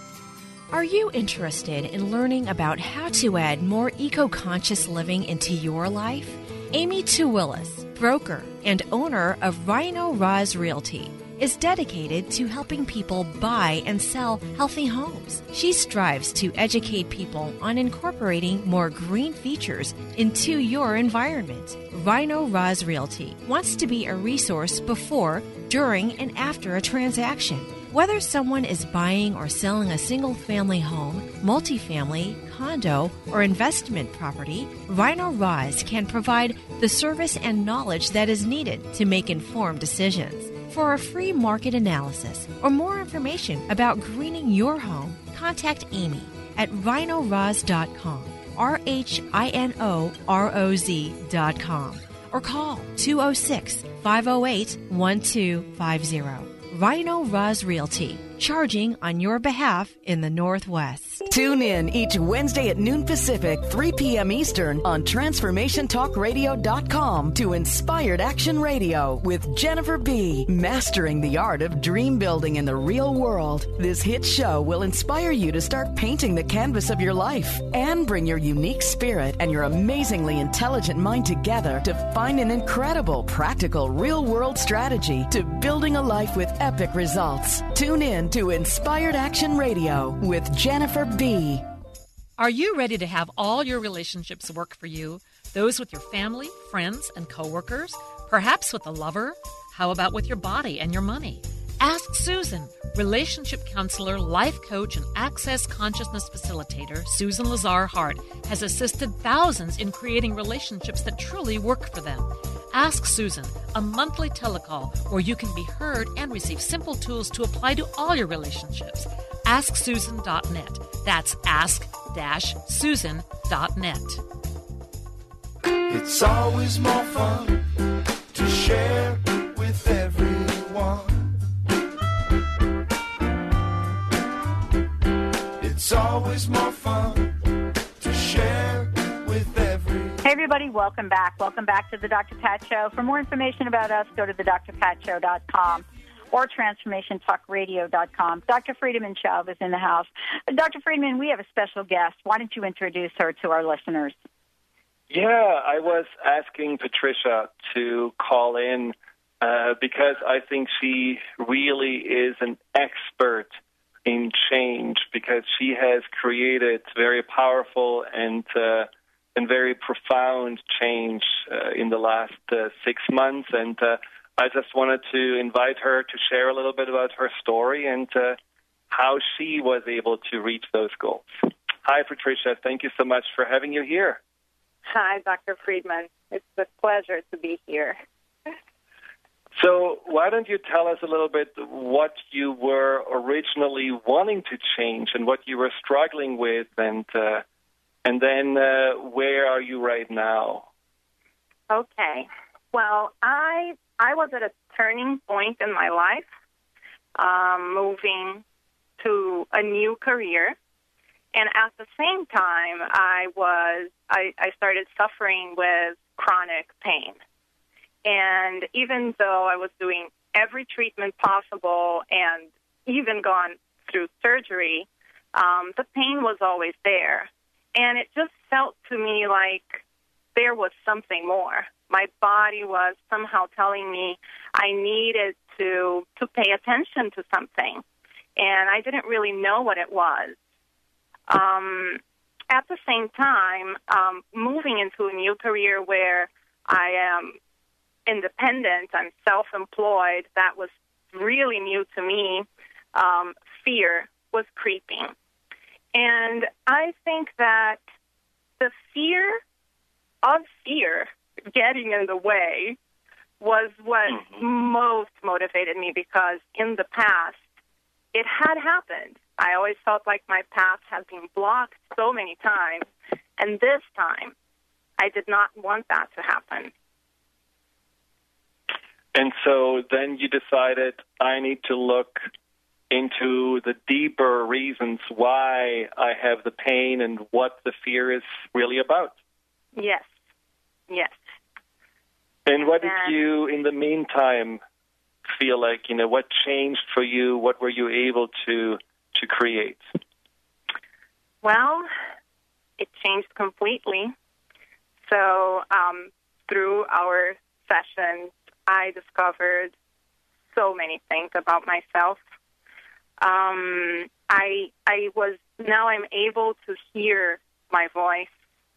N: Are you interested in learning about how to add more eco-conscious living into your life? Amy Tuwillis, broker and owner of Rhino Roz Realty, is dedicated to helping people buy and sell healthy homes. She strives to educate people on incorporating more green features into your environment. Rhino Roz Realty wants to be a resource before, during, and after a transaction. Whether someone is buying or selling a single-family home, multifamily, condo, or investment property, Rhino Roz can provide the service and knowledge that is needed to make informed decisions. For a free market analysis or more information about greening your home, contact Amy at rhino roz dot com, R H I N O R O Z dot com, or call two oh six, five oh eight, one two five oh. Rhino Roz Realty, charging on your behalf in the Northwest.
Q: Tune in each Wednesday at noon Pacific, three p.m. Eastern on transformation talk radio dot com to Inspired Action Radio with Jennifer B., mastering the art of dream building in the real world. This hit show will inspire you to start painting the canvas of your life and bring your unique spirit and your amazingly intelligent mind together to find an incredible, practical, real-world strategy to building a life with epic results. Tune in to Inspired Action Radio with Jennifer B.
G: Are you ready to have all your relationships work for you? Those with your family, friends, and coworkers? Perhaps with a lover? How about with your body and your money? Ask Susan. Relationship counselor, life coach, and access consciousness facilitator Susan Lazar Hart has assisted thousands in creating relationships that truly work for them. Ask Susan, a monthly telecall where you can be heard and receive simple tools to apply to all your relationships. ask susan dot net. That's ask susan dot net.
K: It's always more fun to share with everyone. It's always more fun to share with everyone.
D: Hey, everybody, welcome back. Welcome back to the Doctor Pat Show. For more information about us, go to the dr pat show dot com or transformation talk radio dot com. Doctor Friedemann Schaub is in the house. Doctor Friedemann, we have a special guest. Why don't you introduce her to our listeners?
E: Yeah, I was asking Patricia to call in uh, because I think she really is an expert in change, because she has created very powerful and uh, and very profound change uh, in the last uh, six months. And uh, I just wanted to invite her to share a little bit about her story and uh, how she was able to reach those goals. Hi, Patricia. Thank you so much for having you here.
R: Hi, Doctor Friedemann. It's a pleasure to be here.
E: So why don't you tell us a little bit what you were originally wanting to change and what you were struggling with, and uh, and then uh, where are you right now?
R: Okay. Well, I I was at a turning point in my life, um, moving to a new career. And at the same time, I was I, I started suffering with chronic pain. And even though I was doing every treatment possible and even gone through surgery, um, the pain was always there. And it just felt to me like there was something more. My body was somehow telling me I needed to to pay attention to something. And I didn't really know what it was. Um, at the same time, um, moving into a new career where I am independent, I'm self-employed, that was really new to me. Um, fear was creeping. And I think that the fear of fear getting in the way was what mm-hmm. most motivated me, because in the past, it had happened. I always felt like my path had been blocked so many times, and this time, I did not want that to happen.
E: And so then you decided, I need to look into the deeper reasons why I have the pain and what the fear is really about.
R: Yes, yes.
E: And what did you, in the meantime, feel like, you know, what changed for you? What were you able to to create?
R: Well, it changed completely. So um, through our sessions, I discovered so many things about myself. Um, I I was now I'm able to hear my voice,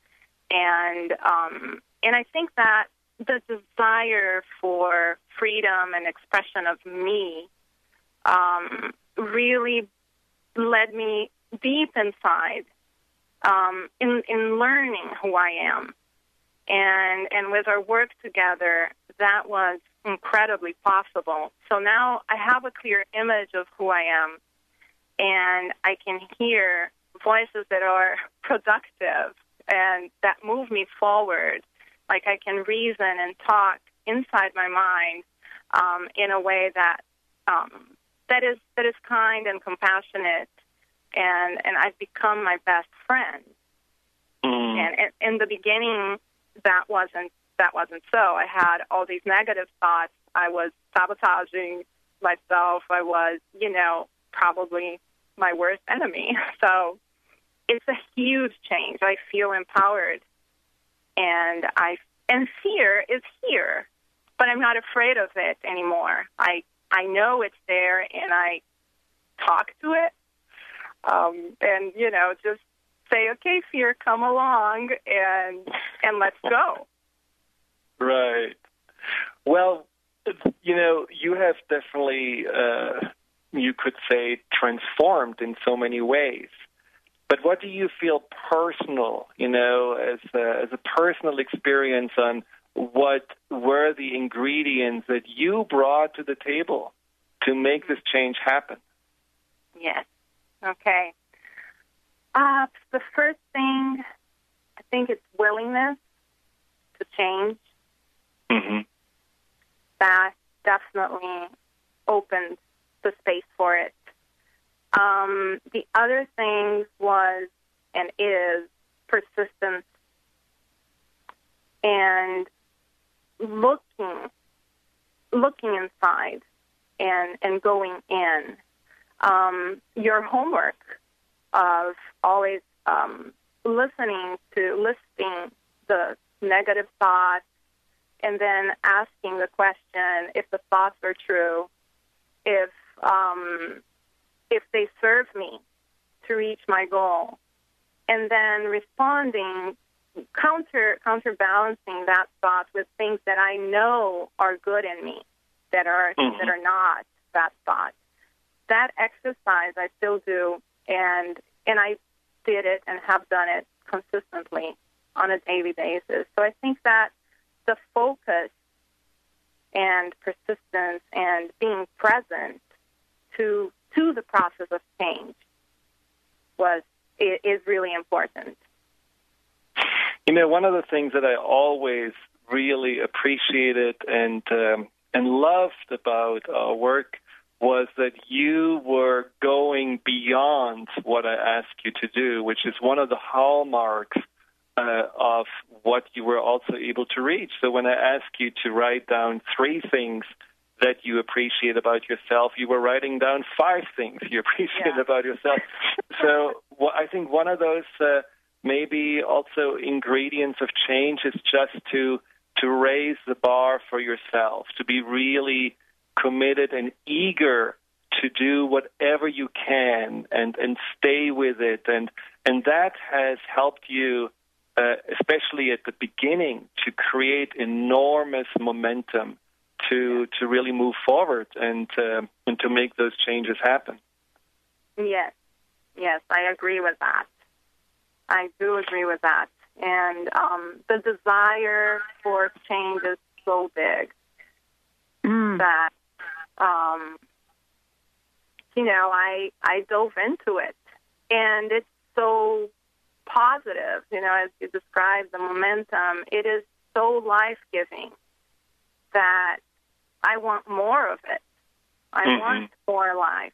R: and um, and I think that the desire for freedom and expression of me um, really led me deep inside um, in in learning who I am, and and with our work together, that was incredibly possible. So now I have a clear image of who I am, and I can hear voices that are productive and that move me forward. Like I can reason and talk inside my mind um, in a way that um, that is that is kind and compassionate, and and I've become my best friend. Mm. And in, in the beginning, that wasn't that wasn't so. I had all these negative thoughts. I was sabotaging myself. I was, you know, probably my worst enemy. So it's a huge change. I feel empowered. And I and fear is here, but I'm not afraid of it anymore. I I know it's there, and I talk to it, um, and you know, just say, "Okay, fear, come along, and and let's go."
E: Right. Well, you know, you have definitely, uh, you could say, transformed in so many ways. But what do you feel personal, you know, as a, as a personal experience on what were the ingredients that you brought to the table to make this change happen?
R: Yes. Okay. Uh, the first thing, I think it's willingness to change.
E: Mm-hmm.
R: That definitely opened the space for it. Um, the other thing was and is persistence and looking, looking inside and, and going in. Um, your homework of always um, listening to, listing the negative thoughts, and then asking the question if the thoughts are true, if um, if they serve me to reach my goal, and then responding, counter counterbalancing that thought with things that I know are good in me, that are mm-hmm. that are not that thought. That exercise I still do, and and I did it and have done it consistently on a daily basis. So I think that the focus and persistence and being present to to the process of change was is really important.
E: You know, one of the things that I always really appreciated and um, and loved about our work was that you were going beyond what I asked you to do, which is one of the hallmarks uh, of what you were also able to reach. So when I ask you to write down three things that you appreciate about yourself. You were writing down five things you appreciate
D: Yeah.
E: about yourself. So well, I think one of those uh, maybe also ingredients of change is just to to raise the bar for yourself, to be really committed and eager to do whatever you can and, and stay with it. And, and that has helped you, uh, especially at the beginning, to create enormous momentum to to really move forward and uh, and to make those changes happen.
R: Yes, yes, I agree with that. I do agree with that. And um, the desire for change is so big
D: mm.
R: that, um, you know, I I dove into it. And it's so positive, you know, as you described, the momentum. It is so life-giving that I want more of it. I
E: mm-hmm.
R: want more life.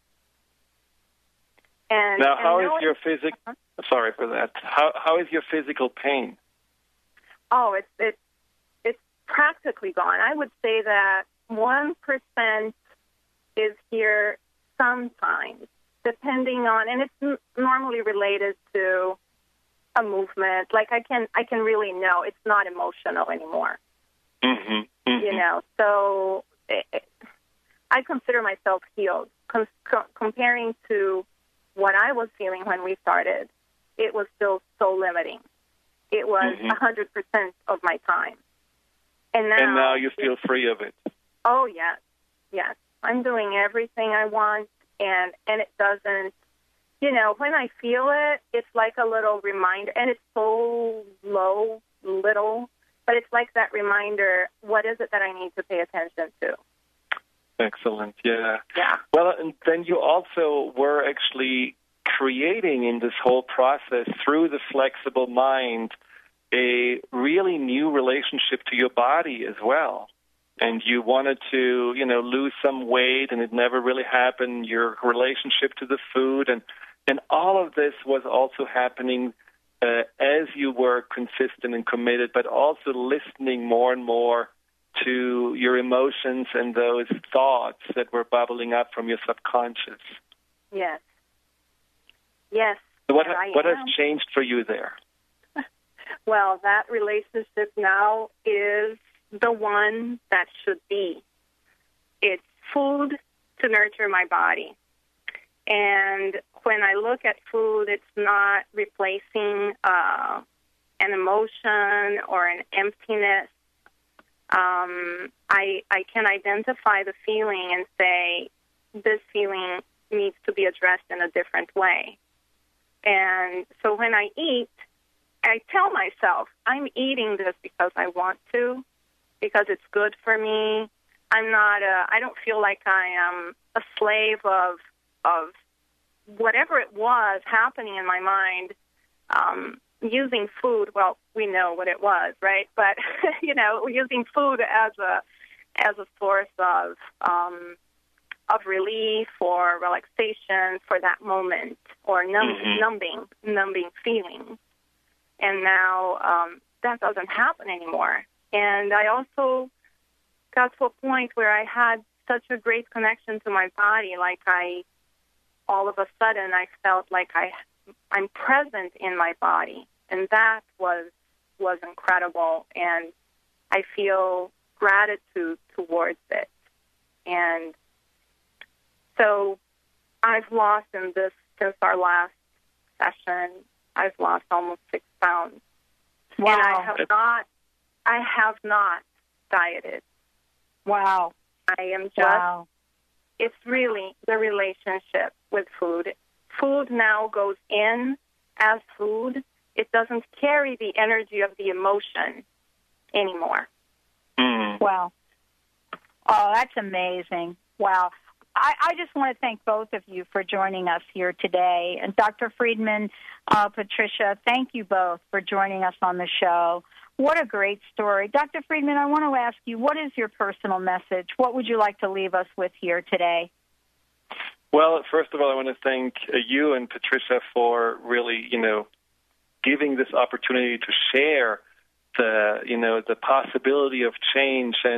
R: And
E: now,
R: and
E: how is
R: knowing-
E: your physical? Sorry for that. How how is your physical pain?
R: Oh, it's it's it's practically gone. I would say that one percent is here sometimes, depending on, and it's n- normally related to a movement. Like I can I can really know it's not emotional anymore.
E: Mm-hmm. Mm-hmm.
R: You know, so it, it, I consider myself healed. Com- com- comparing to what I was feeling when we started, it was still so limiting. It was
E: mm-hmm.
R: one hundred percent of my time. And now,
E: and now you feel free of it.
R: Oh, yes, yes. I'm doing everything I want, and, and it doesn't, you know, when I feel it, it's like a little reminder, and it's so low, little, but it's like that reminder, what is it that I need to pay attention to?
E: Excellent, yeah.
R: Yeah.
E: Well, and then you also were actually creating in this whole process through the flexible mind a really new relationship to your body as well. And you wanted to, you know, lose some weight, and it never really happened. Your relationship to the food, and and all of this was also happening uh, as you were consistent and committed, but also listening more and more to your emotions and those thoughts that were bubbling up from your subconscious.
R: Yes. Yes.
E: So what,
R: I
E: what has
R: am.
E: changed for you there?
R: Well, that relationship now is the one that should be. It's food to nurture my body. And when I look at food, it's not replacing uh, an emotion or an emptiness. Um, I, I can identify the feeling and say, this feeling needs to be addressed in a different way. And so when I eat, I tell myself, I'm eating this because I want to, because it's good for me. I'm not a, I don't feel like I am a slave of of whatever it was happening in my mind, um, using food. Well, we know what it was, right? But, you know, using food as a as a source of um, of relief or relaxation for that moment, or numb,
E: Mm-hmm.
R: numbing, numbing feelings. And now um, that doesn't happen anymore. And I also got to a point where I had such a great connection to my body, like I, all of a sudden, I felt like I, I'm present in my body, and that was was incredible. And I feel gratitude towards it. And so I've lost in this, since our last session, I've lost almost six pounds.
D: Wow.
R: And I have not, I have not dieted.
D: Wow.
R: I am just,
D: Wow.
R: it's really the relationship with food. Food now goes in as food. It doesn't carry the energy of the emotion anymore.
E: Mm.
D: Wow. Oh, that's amazing. Wow. I, I just want to thank both of you for joining us here today. And Doctor Friedman, uh, Patricia, thank you both for joining us on the show. What a great story. Doctor Friedman, I want to ask you, what is your personal message? What would you like to leave us with here today?
E: Well, first of all, I want to thank uh, you and Patricia for really, you know, giving this opportunity to share the, you know, the possibility of change. And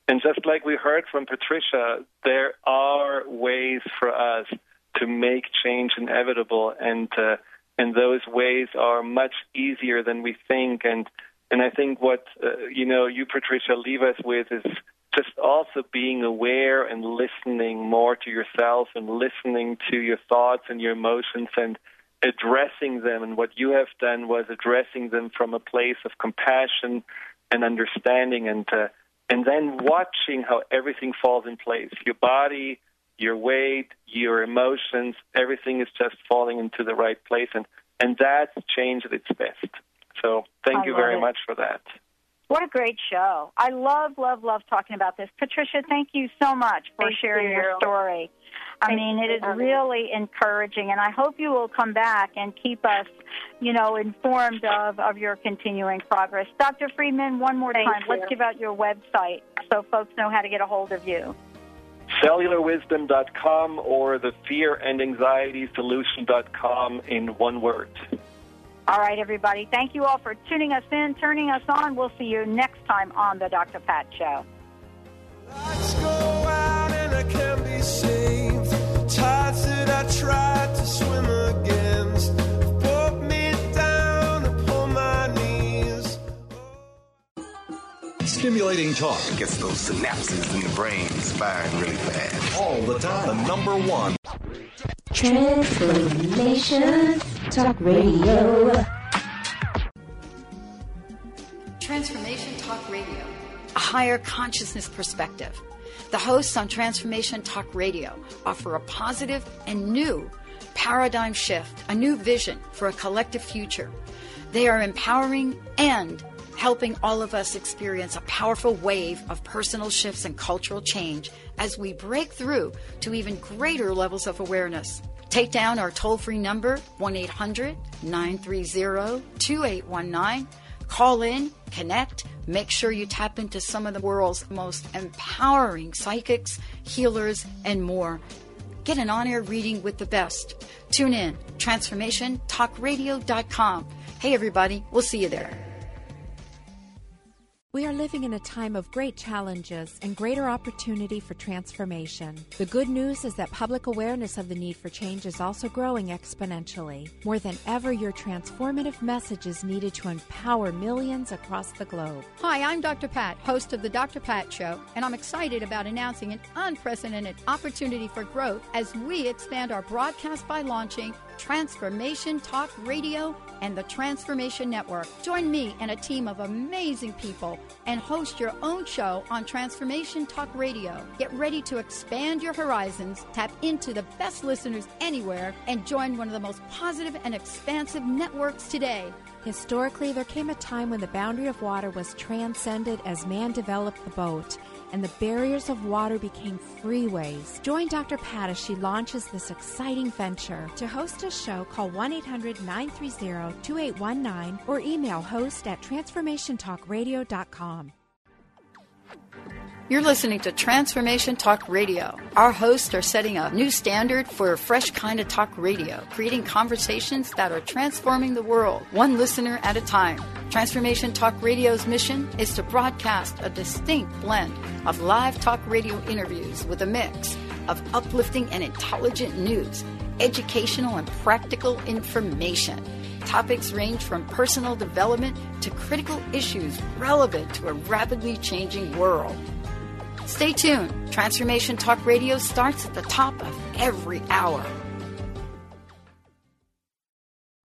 E: And just like we heard from Patricia, there are ways for us to make change inevitable, and uh, and those ways are much easier than we think. And and I think what uh, you know, you, Patricia, leave us with is just also being aware and listening more to yourself and listening to your thoughts and your emotions and addressing them. And what you have done was addressing them from a place of compassion and understanding, and uh, and then watching how everything falls in place. Your body, your weight, your emotions, everything is just falling into the right place. And, and that's change at its best. So thank
D: I
E: you very
D: it.
E: much for that.
D: What a great show. I love, love, love talking about this. Patricia, thank you so much for
R: Thank
D: sharing
R: you.
D: your story. I
R: Thank
D: mean, it
R: you.
D: is really encouraging, and I hope you will come back and keep us, you know, informed of, of your continuing progress. Doctor Friedman, one more
R: Thank
D: time,
R: you.
D: let's give out your website so folks know how to get a hold of you.
E: cellular wisdom dot com or the fear and anxiety solution dot com in one word.
D: All right, everybody. Thank you all for tuning us in, turning us on. We'll see you next time on The Doctor Pat Show.
K: Lights go out and I can't be saved. Tides that I tried to swim against put me down upon my knees.
S: Stimulating talk gets those synapses in the brain firing really fast. All the time. The number one.
T: Transformation Talk Radio.
C: Transformation Talk Radio, a higher consciousness perspective. The hosts on Transformation Talk Radio offer a positive and new paradigm shift, a new vision for a collective future. They are empowering and helping all of us experience a powerful wave of personal shifts and cultural change as we break through to even greater levels of awareness. Take down our toll-free number, one eight hundred nine three zero two eight one nine. Call in, connect, make sure you tap into some of the world's most empowering psychics, healers, and more. Get an on-air reading with the best. Tune in, transformation talk radio dot com. Hey, everybody, we'll see you there.
U: We are living in a time of great challenges and greater opportunity for transformation. The good news is that public awareness of the need for change is also growing exponentially. More than ever, your transformative message is needed to empower millions across the globe.
C: Hi, I'm Doctor Pat, host of The Doctor Pat Show, and I'm excited about announcing an unprecedented opportunity for growth as we expand our broadcast by launching Transformation Talk Radio and the Transformation Network. Join me and a team of amazing people and host your own show on Transformation Talk Radio. Get ready to expand your horizons, tap into the best listeners anywhere, and join one of the most positive and expansive networks today.
U: Historically, there came a time when the boundary of water was transcended as man developed the boat, and the barriers of water became freeways. Join Doctor Pat as she launches this exciting venture. To host a show, call one eight hundred nine three zero two eight one nine or email host at transformation talk radio dot com.
C: You're listening to Transformation Talk Radio. Our hosts are setting a new standard for a fresh kind of talk radio, creating conversations that are transforming the world, one listener at a time. Transformation Talk Radio's mission is to broadcast a distinct blend of live talk radio interviews with a mix of uplifting and intelligent news, educational and practical information. Topics range from personal development to critical issues relevant to a rapidly changing world. Stay tuned. Transformation Talk Radio starts at the top of every hour.